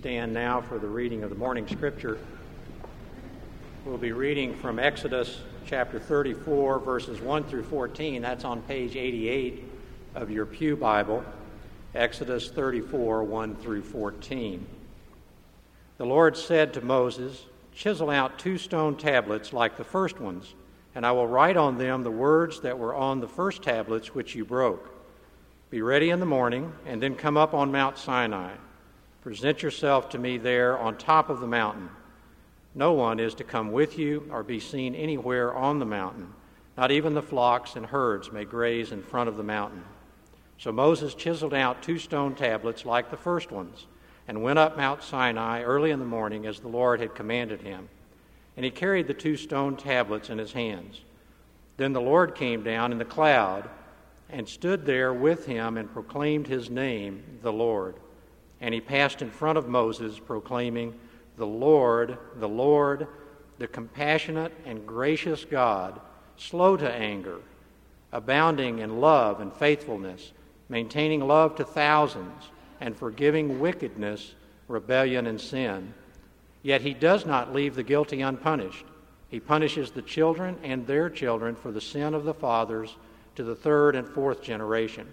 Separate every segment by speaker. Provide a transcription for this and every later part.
Speaker 1: stand now for the reading of the morning scripture. We'll be reading from Exodus chapter 34, verses 1 through 14. That's on page 88 of your Pew Bible. Exodus 34, 1 through 14. The Lord said to Moses, "Chisel out 2 stone tablets like the first ones, and I will write on them the words that were on the first tablets which you broke. Be ready in the morning, and then come up on Mount Sinai. Present yourself to me there on top of the mountain. No one is to come with you or be seen anywhere on the mountain. Not even the flocks and herds may graze in front of the mountain." So Moses chiseled out 2 stone tablets like the first ones, and went up Mount Sinai early in the morning as the Lord had commanded him. And he carried the 2 stone tablets in his hands. Then the Lord came down in the cloud and stood there with him and proclaimed his name, the Lord. And he passed in front of Moses, proclaiming, the Lord, the compassionate and gracious God, slow to anger, abounding in love and faithfulness, maintaining love to thousands, and forgiving wickedness, rebellion, and sin. Yet he does not leave the guilty unpunished. He punishes the children and their children for the sin of the fathers to the 3rd and 4th generation.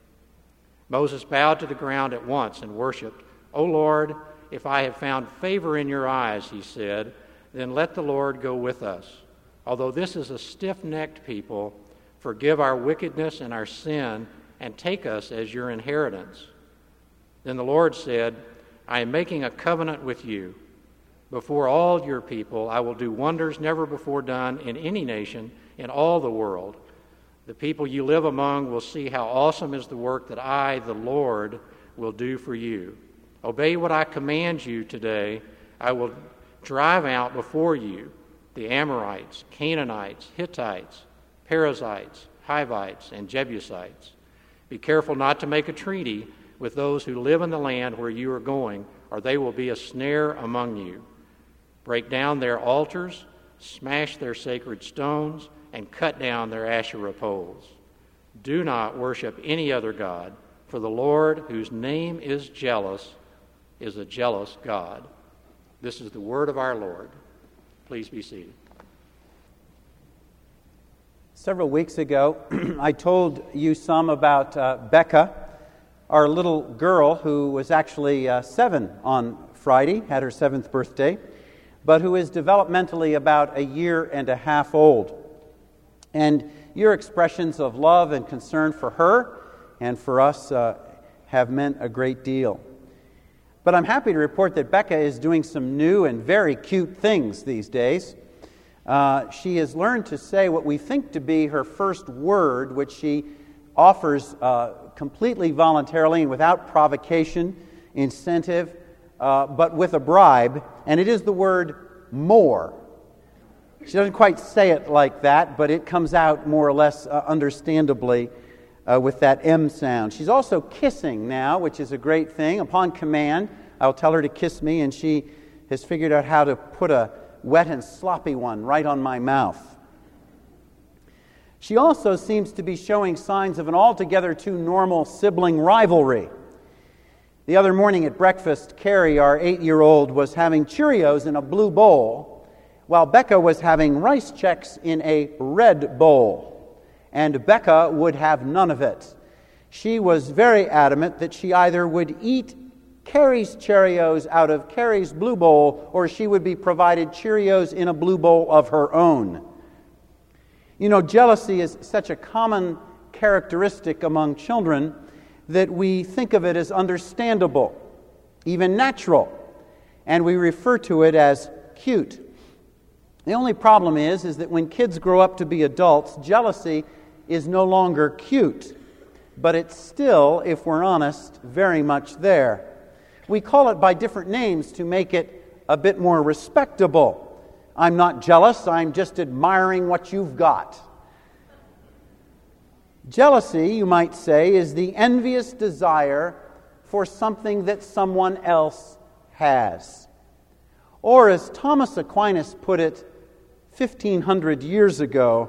Speaker 1: Moses bowed to the ground at once and worshipped. "O Lord, if I have found favor in your eyes," he said, "then let the Lord go with us. Although this is a stiff-necked people, forgive our wickedness and our sin, and take us as your inheritance." Then the Lord said, "I am making a covenant with you. Before all your people, I will do wonders never before done in any nation in all the world. The people you live among will see how awesome is the work that I, the Lord, will do for you. Obey what I command you today. I will drive out before you the Amorites, Canaanites, Hittites, Perizzites, Hivites, and Jebusites. Be careful not to make a treaty with those who live in the land where you are going, or they will be a snare among you. Break down their altars, smash their sacred stones, and cut down their Asherah poles. Do not worship any other god, for the Lord, whose name is jealous, is a jealous God." This is the word of our Lord. Please be seated.
Speaker 2: Several weeks ago, I told you some about Becca, our little girl who was actually 7 on Friday, had her 7th birthday, but who is developmentally about 1.5 years old. And your expressions of love and concern for her and for us have meant a great deal. But I'm happy to report that Becca is doing some new and very cute things these days. She has learned to say what we think to be her first word, which she offers completely voluntarily and without provocation, incentive, but with a bribe, and it is the word more. She doesn't quite say it like that, but it comes out more or less understandably with that M sound. She's also kissing now, which is a great thing. Upon command, I'll tell her to kiss me, and she has figured out how to put a wet and sloppy one right on my mouth. She also seems to be showing signs of an altogether too normal sibling rivalry. The other morning at breakfast, Carrie, our 8-year-old, was having Cheerios in a blue bowl, while Becca was having Rice Chex in a red bowl, and Becca would have none of it. She was very adamant that she either would eat Carrie's Cheerios out of Carrie's blue bowl, or she would be provided Cheerios in a blue bowl of her own. You know, jealousy is such a common characteristic among children that we think of it as understandable, even natural, and we refer to it as cute. The only problem is that when kids grow up to be adults, jealousy is no longer cute, but it's still, if we're honest, very much there. We call it by different names to make it a bit more respectable. I'm not jealous, I'm just admiring what you've got. Jealousy, you might say, is the envious desire for something that someone else has. Or as Thomas Aquinas put it 1,500 years ago,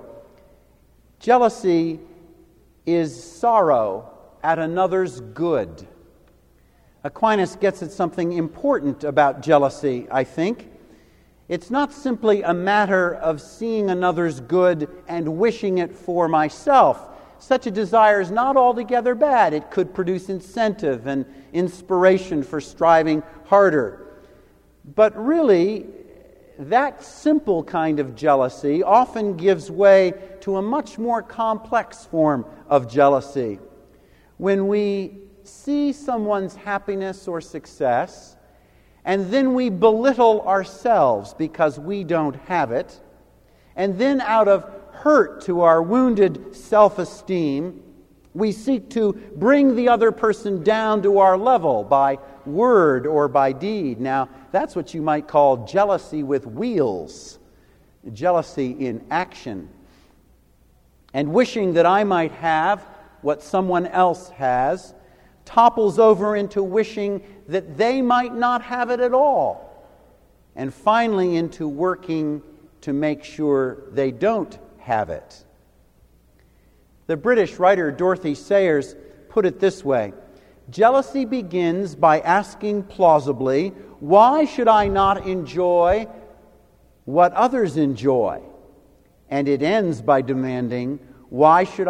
Speaker 2: jealousy is sorrow at another's good. Aquinas gets at something important about jealousy, I think. It's not simply a matter of seeing another's good and wishing it for myself. Such a desire is not altogether bad. It could produce incentive and inspiration for striving harder. But really, that simple kind of jealousy often gives way to a much more complex form of jealousy. When we see someone's happiness or success, and then we belittle ourselves because we don't have it, and then out of hurt to our wounded self-esteem, we seek to bring the other person down to our level by word or by deed. Now, that's what you might call jealousy with wheels, jealousy in action. And wishing that I might have what someone else has topples over into wishing that they might not have it at all, and finally into working to make sure they don't have it. The British writer Dorothy Sayers put it this way: jealousy begins by asking plausibly, why should I not enjoy what others enjoy? And it ends by demanding, why should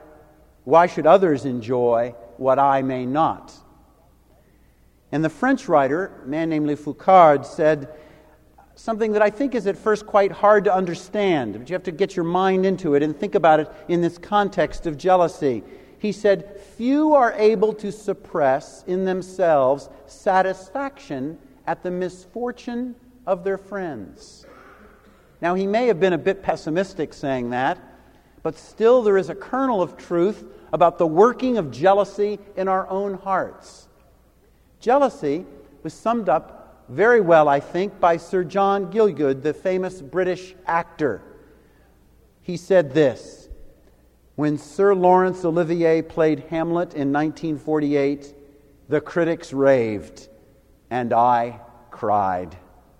Speaker 2: others enjoy what I may not? And the French writer, a man named Le Foucard, said something that I think is at first quite hard to understand, but you have to get your mind into it and think about it in this context of jealousy. He said, few are able to suppress in themselves satisfaction at the misfortune of their friends. Now, he may have been a bit pessimistic saying that, but still there is a kernel of truth about the working of jealousy in our own hearts. Jealousy was summed up very well, I think, by Sir John Gielgud, the famous British actor. He said this: when Sir Laurence Olivier played Hamlet in 1948, the critics raved, and I cried.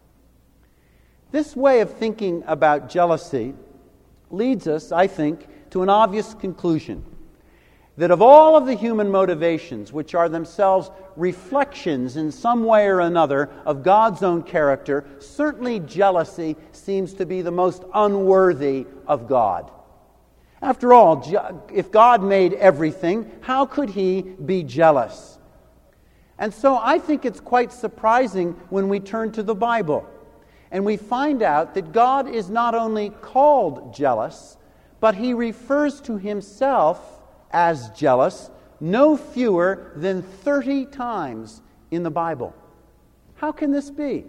Speaker 2: This way of thinking about jealousy leads us, I think, to an obvious conclusion: that of all of the human motivations, which are themselves reflections in some way or another of God's own character, certainly jealousy seems to be the most unworthy of God. After all, if God made everything, how could He be jealous? And so I think it's quite surprising when we turn to the Bible and we find out that God is not only called jealous, but He refers to Himself as jealous no fewer than 30 times in the Bible. How can this be?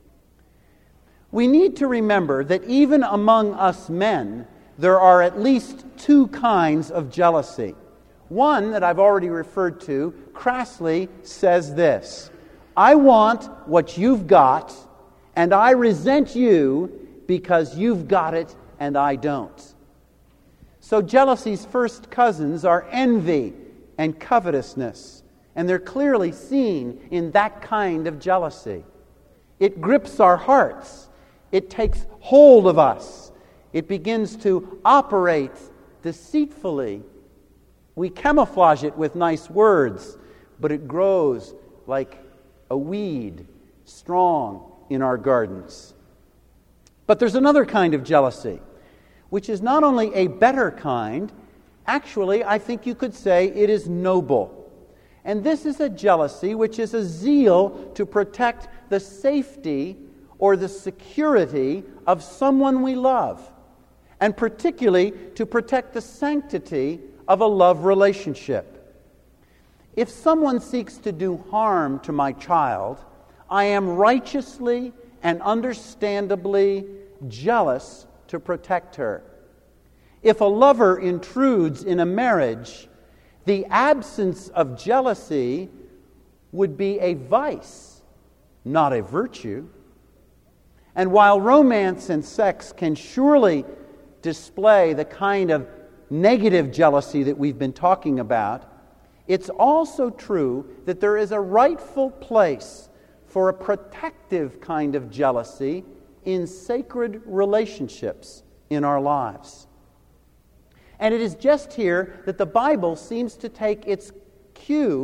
Speaker 2: We need to remember that even among us men, there are at least two kinds of jealousy. One that I've already referred to crassly says this: I want what you've got, and I resent you because you've got it and I don't. So jealousy's first cousins are envy and covetousness, and they're clearly seen in that kind of jealousy. It grips our hearts. It takes hold of us. It begins to operate deceitfully. We camouflage it with nice words, but it grows like a weed, strong in our gardens. But there's another kind of jealousy, which is not only a better kind, actually, I think you could say it is noble. And this is a jealousy which is a zeal to protect the safety or the security of someone we love, and particularly to protect the sanctity of a love relationship. If someone seeks to do harm to my child, I am righteously and understandably jealous to protect her. If a lover intrudes in a marriage, the absence of jealousy would be a vice, not a virtue. And while romance and sex can surely display the kind of negative jealousy that we've been talking about, it's also true that there is a rightful place for a protective kind of jealousy in sacred relationships in our lives. And it is just here that the Bible seems to take its cue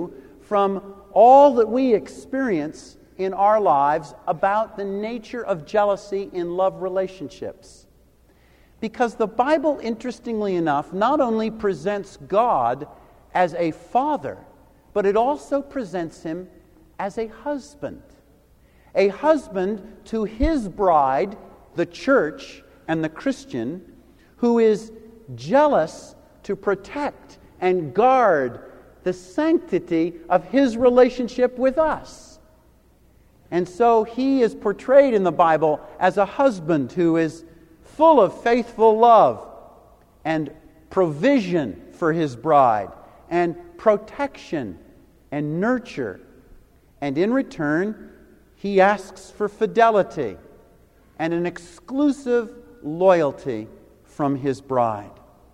Speaker 2: from all that we experience in our lives about the nature of jealousy in love relationships. Because the Bible, interestingly enough, not only presents God as a father, but it also presents him as a husband. A husband to his bride, the church and the Christian, who is jealous to protect and guard the sanctity of his relationship with us. And so he is portrayed in the Bible as a husband who is full of faithful love and provision for his bride and protection and nurture. And in return, he asks for fidelity and an exclusive loyalty from his bride.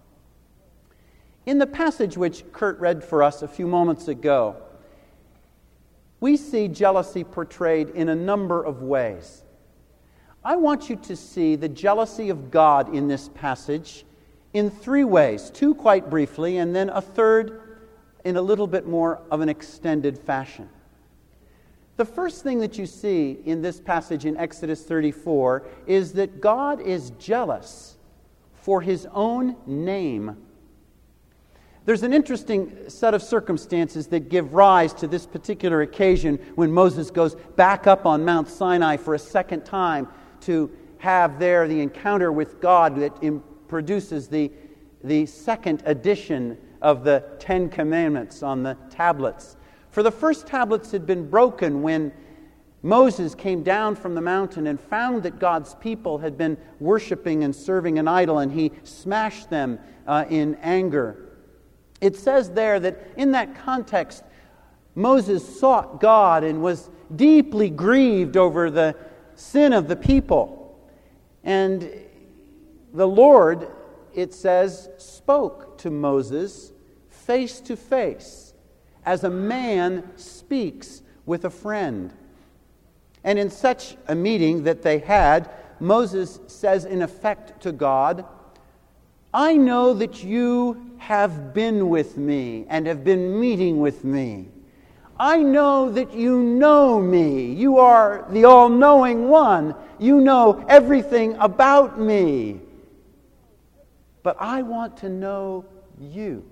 Speaker 2: In the passage which Kurt read for us a few moments ago, we see jealousy portrayed in a number of ways. I want you to see the jealousy of God in this passage in three ways, two quite briefly, and then a third in a little bit more of an extended fashion. The first thing that you see in this passage in Exodus 34 is that God is jealous for his own name. There's an interesting set of circumstances that give rise to this particular occasion when Moses goes back up on Mount Sinai for a second time to have there the encounter with God that produces the second edition of the Ten Commandments on the tablets. For the first tablets had been broken when Moses came down from the mountain and found that God's people had been worshiping and serving an idol, and he smashed them in anger. It says there that in that context, Moses sought God and was deeply grieved over the sin of the people. And the Lord, it says, spoke to Moses face to face, as a man speaks with a friend. And in such a meeting that they had, Moses says in effect to God, I know that you have been with me and have been meeting with me. I know that you know me. You are the all-knowing one. You know everything about me. But I want to know you.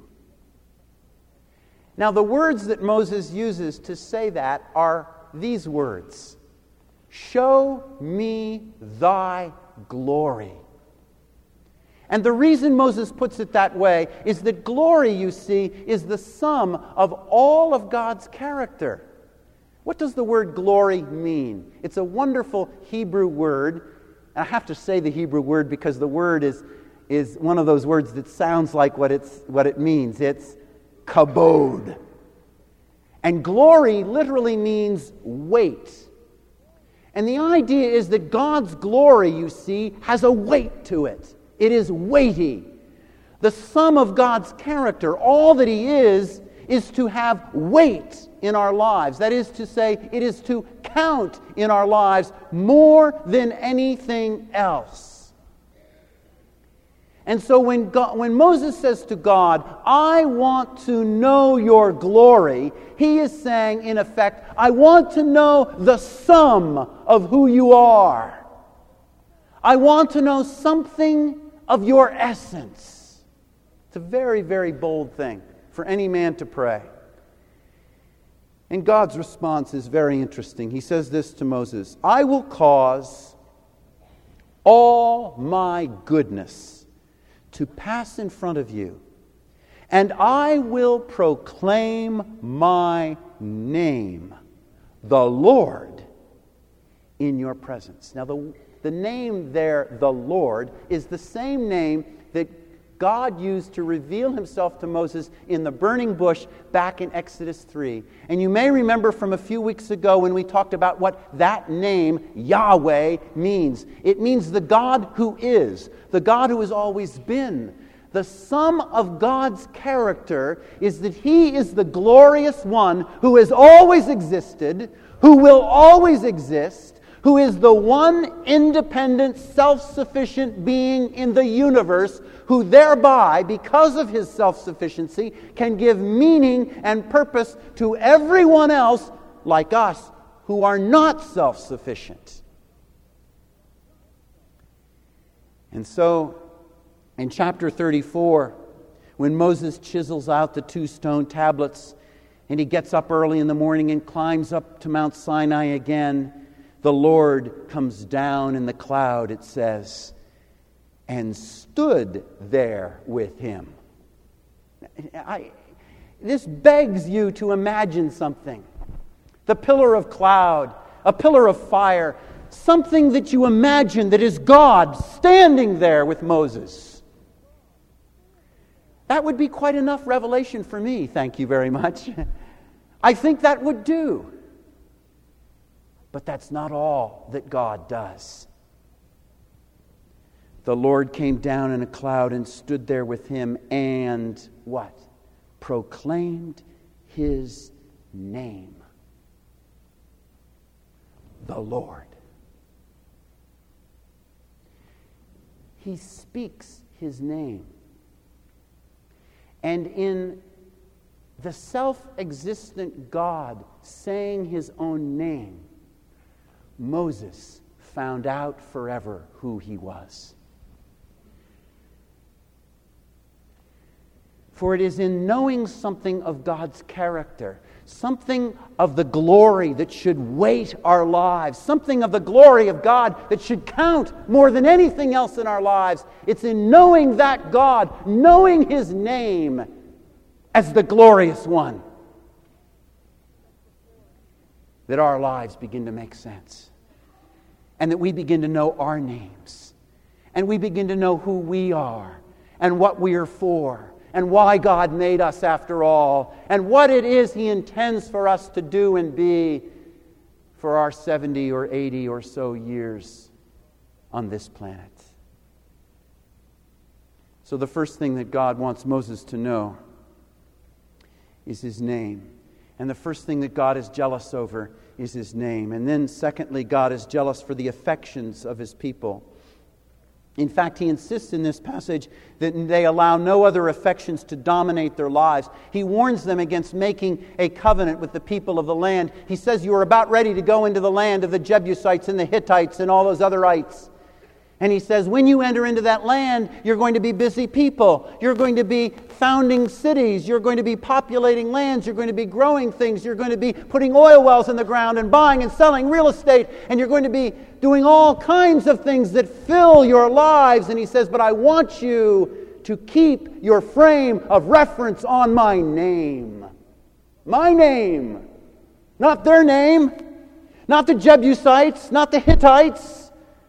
Speaker 2: Now, the words that Moses uses to say that are these words. Show me thy glory. And the reason Moses puts it that way is that glory, you see, is the sum of all of God's character. What does the word glory mean? It's a wonderful Hebrew word. And I have to say the Hebrew word because the word is one of those words that sounds like what it means. It's kabod. And glory literally means weight. And the idea is that God's glory, you see, has a weight to it. It is weighty. The sum of God's character, all that He is to have weight in our lives. That is to say, it is to count in our lives more than anything else. And so when Moses says to God, I want to know your glory, he is saying, in effect, I want to know the sum of who you are. I want to know something of your essence. It's a very, very bold thing for any man to pray. And God's response is very interesting. He says this to Moses, I will cause all my goodness to pass in front of you, and I will proclaim my name, the Lord, in your presence. Now, the name there, the Lord, is the same name that God used to reveal Himself to Moses in the burning bush back in Exodus 3. And you may remember from a few weeks ago when we talked about what that name, Yahweh, means. It means the God who is, the God who has always been. The sum of God's character is that He is the glorious one who has always existed, who will always exist, who is the one independent, self-sufficient being in the universe, who thereby, because of his self-sufficiency, can give meaning and purpose to everyone else like us who are not self-sufficient. And so, in chapter 34, when Moses chisels out the 2 stone tablets, and he gets up early in the morning and climbs up to Mount Sinai again, the Lord comes down in the cloud, it says, and stood there with him. This begs you to imagine something. The pillar of cloud, a pillar of fire, something that you imagine that is God standing there with Moses. That would be quite enough revelation for me, thank you very much. I think that would do. But that's not all that God does. The Lord came down in a cloud and stood there with him and what? Proclaimed his name. The Lord. He speaks his name. And in the self-existent God saying his own name, Moses found out forever who he was. For it is in knowing something of God's character, something of the glory that should weight our lives, something of the glory of God that should count more than anything else in our lives. It's in knowing that God, knowing his name as the glorious one, that our lives begin to make sense. And that we begin to know our names. And we begin to know who we are and what we are for. And why God made us after all. And what it is he intends for us to do and be for our 70 or 80 or so years on this planet. So the first thing that God wants Moses to know is his name. And the first thing that God is jealous over is his name. And then secondly, God is jealous for the affections of his people. In fact, he insists in this passage that they allow no other affections to dominate their lives. He warns them against making a covenant with the people of the land. He says, you are about ready to go into the land of the Jebusites and the Hittites and all those otherites. And he says, when you enter into that land, you're going to be busy people. You're going to be founding cities. You're going to be populating lands. You're going to be growing things. You're going to be putting oil wells in the ground and buying and selling real estate. And you're going to be doing all kinds of things that fill your lives. And he says, but I want you to keep your frame of reference on my name. My name. Not their name. Not the Jebusites. Not the Hittites.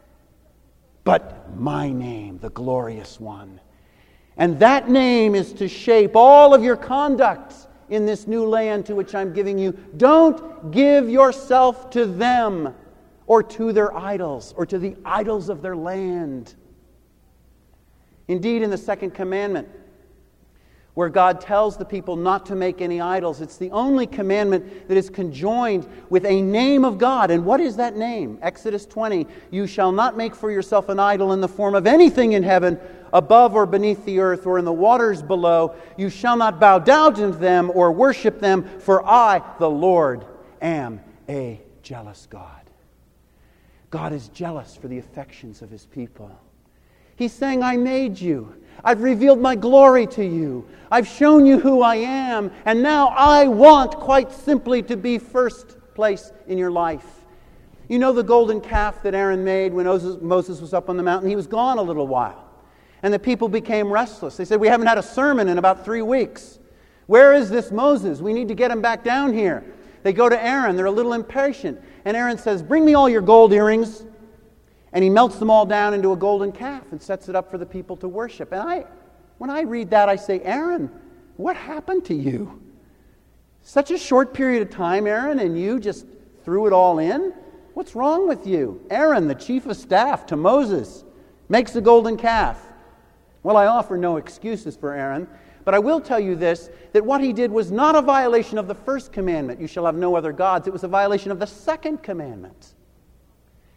Speaker 2: But my name, the glorious one. And that name is to shape all of your conduct in this new land to which I'm giving you. Don't give yourself to them or to their idols or to the idols of their land. Indeed, in the second commandment, where God tells the people not to make any idols, it's the only commandment that is conjoined with a name of God. And what is that name? Exodus 20, you shall not make for yourself an idol in the form of anything in heaven, above or beneath the earth, or in the waters below. You shall not bow down to them or worship them, for I, the Lord, am a jealous God. God is jealous for the affections of his people. He's saying, I made you. I've revealed my glory to you. I've shown you who I am. And now I want, quite simply, to be first place in your life. You know the golden calf that Aaron made when Moses was up on the mountain? He was gone a little while. And the people became restless. They said, we haven't had a sermon in about 3 weeks. Where is this Moses? We need to get him back down here. They go to Aaron. They're a little impatient. And Aaron says, bring me all your gold earrings. And he melts them all down into a golden calf and sets it up for the people to worship. And when I read that, I say, Aaron, what happened to you? Such a short period of time, Aaron, and you just threw it all in? What's wrong with you? Aaron, the chief of staff to Moses, makes the golden calf. Well, I offer no excuses for Aaron, but I will tell you this, that what he did was not a violation of the first commandment, you shall have no other gods. It was a violation of the second commandment.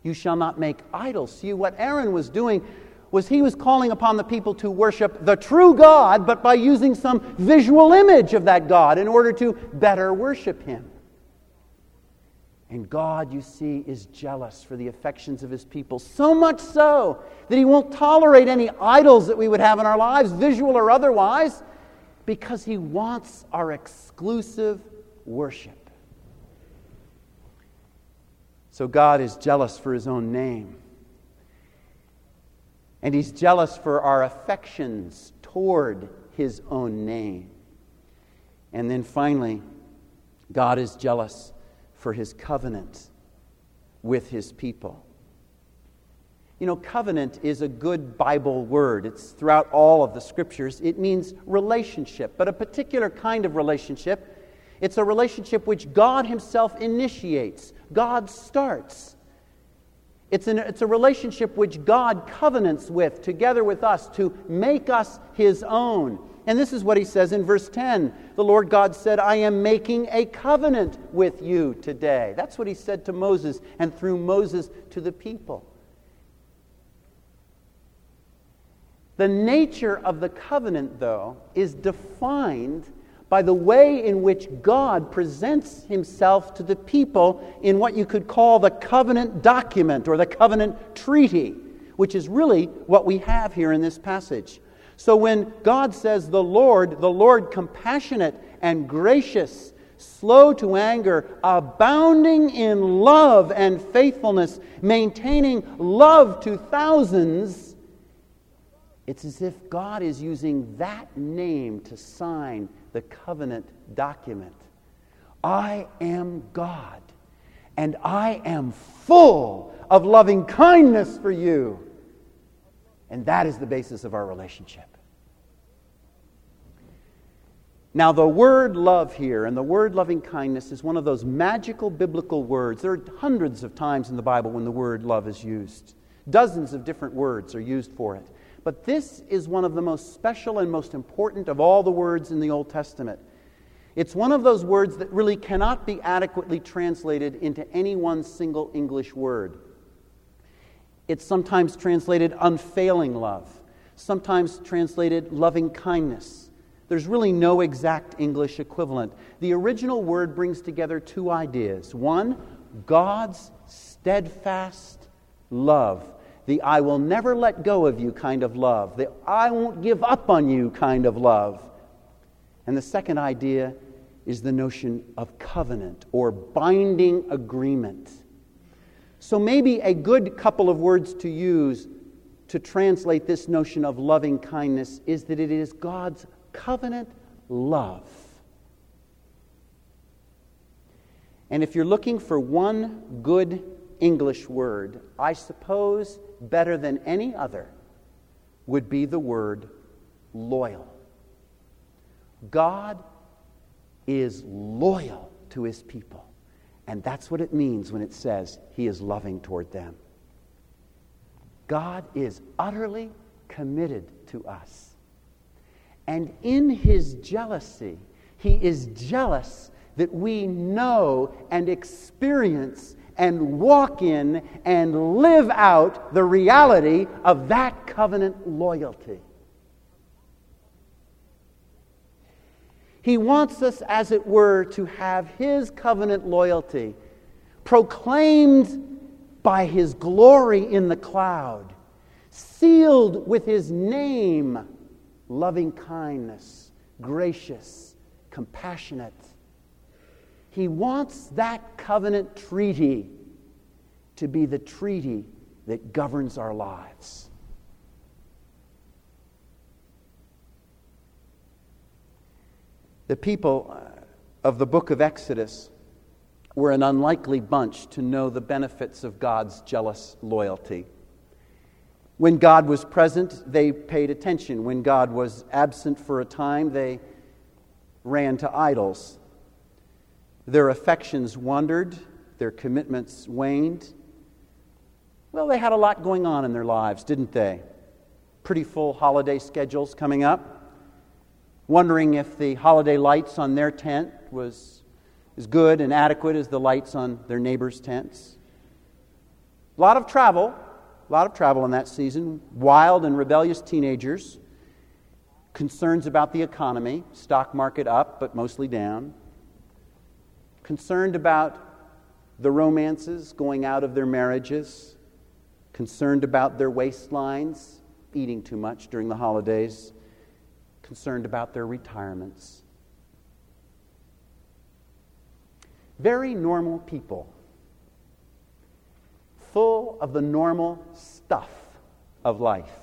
Speaker 2: You shall not make idols. See, what Aaron was doing was he was calling upon the people to worship the true God, but by using some visual image of that God in order to better worship Him. And God, you see, is jealous for the affections of His people, so much so that He won't tolerate any idols that we would have in our lives, visual or otherwise, because He wants our exclusive worship. So God is jealous for His own name. And He's jealous for our affections toward His own name. And then finally, God is jealous for His covenant with His people. You know, covenant is a good Bible word. It's throughout all of the Scriptures. It means relationship, but a particular kind of relationship. It's a relationship which God Himself initiates. God starts. It's a relationship which God covenants with, together with us, to make us His own. And this is what He says in verse 10. The Lord God said, I am making a covenant with you today. That's what He said to Moses, and through Moses to the people. The nature of the covenant, though, is defined by the way in which God presents Himself to the people in what you could call the covenant document or the covenant treaty, which is really what we have here in this passage. So when God says the Lord compassionate and gracious, slow to anger, abounding in love and faithfulness, maintaining love to thousands, it's as if God is using that name to sign the covenant document. I am God, and I am full of loving kindness for you. And that is the basis of our relationship. Now, the word love here and the word loving kindness is one of those magical biblical words. There are hundreds of times in the Bible when the word love is used. Dozens of different words are used for it. But this is one of the most special and most important of all the words in the Old Testament. It's one of those words that really cannot be adequately translated into any one single English word. It's sometimes translated unfailing love, sometimes translated loving kindness. There's really no exact English equivalent. The original word brings together two ideas. One, God's steadfast love. The I will never let go of you kind of love. The I won't give up on you kind of love. And the second idea is the notion of covenant or binding agreement. So maybe a good couple of words to use to translate this notion of loving kindness is that it is God's covenant love. And if you're looking for one good English word, I suppose better than any other would be the word loyal. God is loyal to His people. And that's what it means when it says He is loving toward them. God is utterly committed to us. And in His jealousy, He is jealous that we know and experience and walk in and live out the reality of that covenant loyalty. He wants us, as it were, to have His covenant loyalty proclaimed by His glory in the cloud, sealed with His name, loving kindness, gracious, compassionate. He wants that covenant treaty to be the treaty that governs our lives. The people of the book of Exodus were an unlikely bunch to know the benefits of God's jealous loyalty. When God was present, they paid attention. When God was absent for a time, they ran to idols. Their affections wandered, their commitments waned. Well, they had a lot going on in their lives, didn't they? Pretty full holiday schedules coming up. Wondering if the holiday lights on their tent was as good and adequate as the lights on their neighbors' tents. A lot of travel in that season. Wild and rebellious teenagers. Concerns about the economy. Stock market up, but mostly down. Concerned about the romances going out of their marriages. Concerned about their waistlines, eating too much during the holidays. Concerned about their retirements. Very normal people. Full of the normal stuff of life.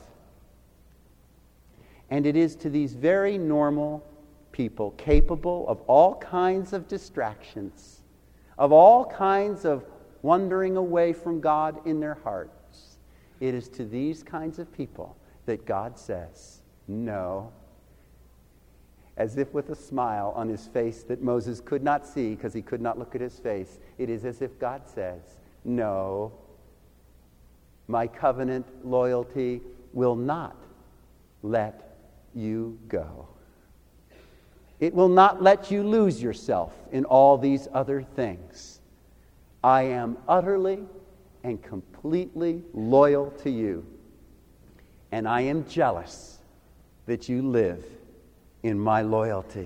Speaker 2: And it is to these very normal people, capable of all kinds of distractions, of all kinds of wandering away from God in their hearts, it is to these kinds of people that God says, no, as if with a smile on his face that Moses could not see because he could not look at his face. It is as if God says, no, my covenant loyalty will not let you go. It will not let you lose yourself in all these other things. I am utterly and completely loyal to you, and I am jealous that you live in my loyalty.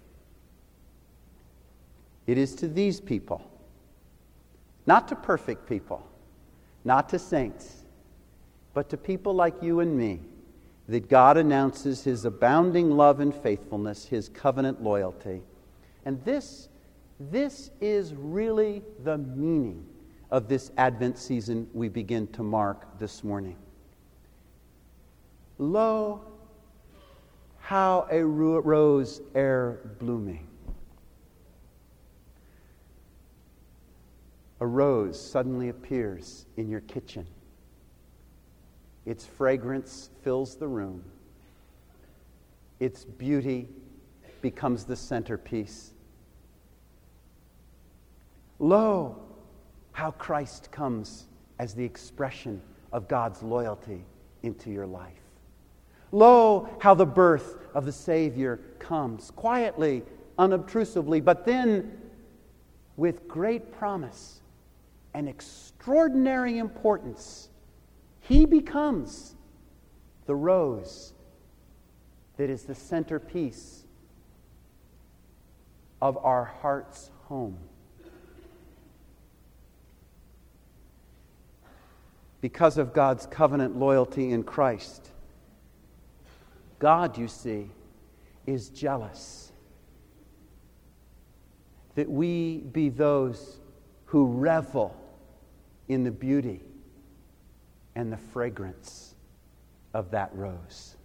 Speaker 2: It is to these people, not to perfect people, not to saints, but to people like you and me, that God announces his abounding love and faithfulness, his covenant loyalty. And this is really the meaning of this Advent season we begin to mark this morning. Lo, how a rose ere blooming. A rose suddenly appears in your kitchen. Its fragrance fills the room. Its beauty becomes the centerpiece. Lo, how Christ comes as the expression of God's loyalty into your life. Lo, how the birth of the Savior comes quietly, unobtrusively, but then with great promise and extraordinary importance. He becomes the rose that is the centerpiece of our heart's home. Because of God's covenant loyalty in Christ, God, you see, is jealous that we be those who revel in the beauty and the fragrance of that rose.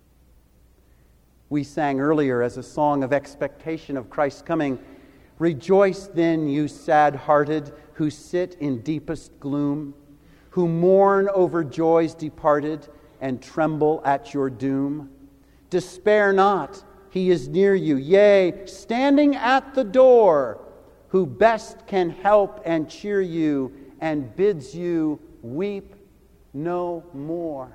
Speaker 2: We sang earlier as a song of expectation of Christ's coming, "Rejoice then, you sad-hearted, who sit in deepest gloom, who mourn over joys departed and tremble at your doom. Despair not, he is near you, yea, standing at the door, who best can help and cheer you and bids you weep no more."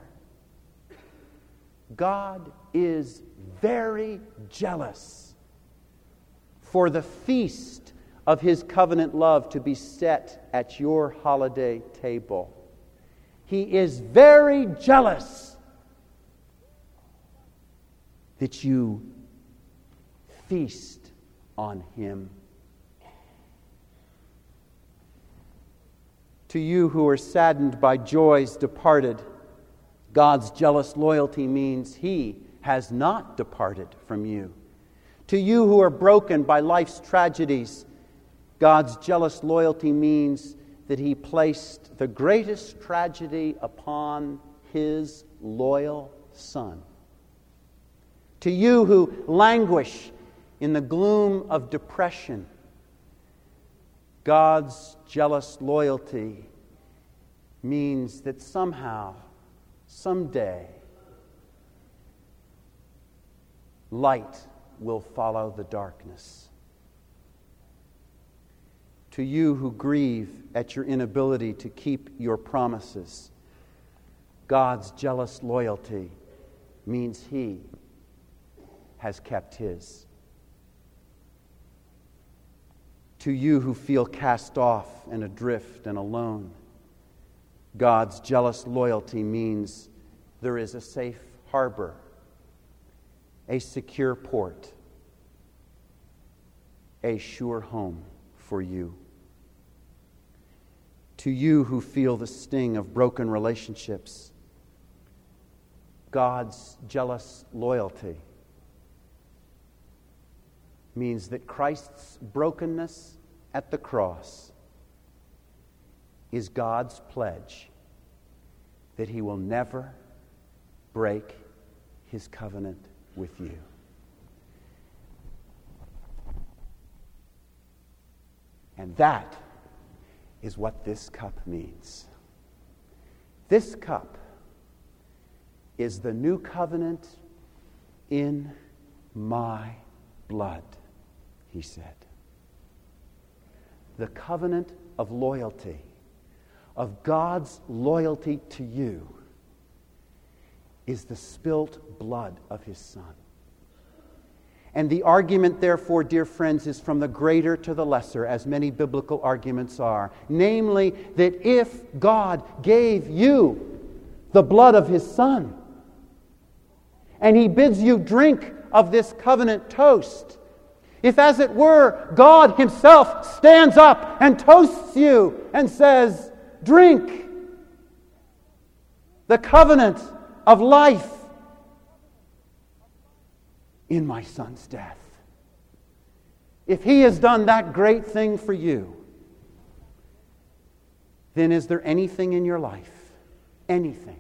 Speaker 2: God is very jealous for the feast of his covenant love to be set at your holiday table. He is very jealous that you feast on him. To you who are saddened by joys departed, God's jealous loyalty means he has not departed from you. To you who are broken by life's tragedies, God's jealous loyalty means that he placed the greatest tragedy upon his loyal Son. To you who languish in the gloom of depression, God's jealous loyalty means that somehow, someday, light will follow the darkness. To you who grieve at your inability to keep your promises, God's jealous loyalty means he has kept his. To you who feel cast off and adrift and alone, God's jealous loyalty means there is a safe harbor, a secure port, a sure home for you. To you who feel the sting of broken relationships, God's jealous loyalty means that Christ's brokenness at the cross is God's pledge that He will never break His covenant with you. And that is what this cup means. This cup is the new covenant in my blood, He said. The covenant of loyalty, of God's loyalty to you, is the spilt blood of His Son. And the argument, therefore, dear friends, is from the greater to the lesser, as many biblical arguments are. Namely, that if God gave you the blood of His Son, and He bids you drink of this covenant toast, if, as it were, God Himself stands up and toasts you and says, drink the covenant of life in my Son's death. If He has done that great thing for you, then is there anything in your life, anything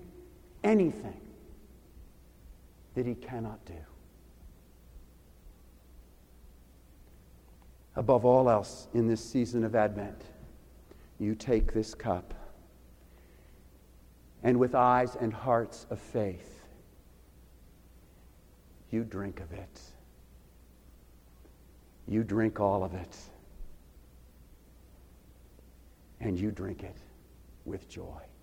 Speaker 2: that He cannot do? Above all else, in this season of Advent, you take this cup, and with eyes and hearts of faith, you drink of it. You drink all of it. And you drink it with joy.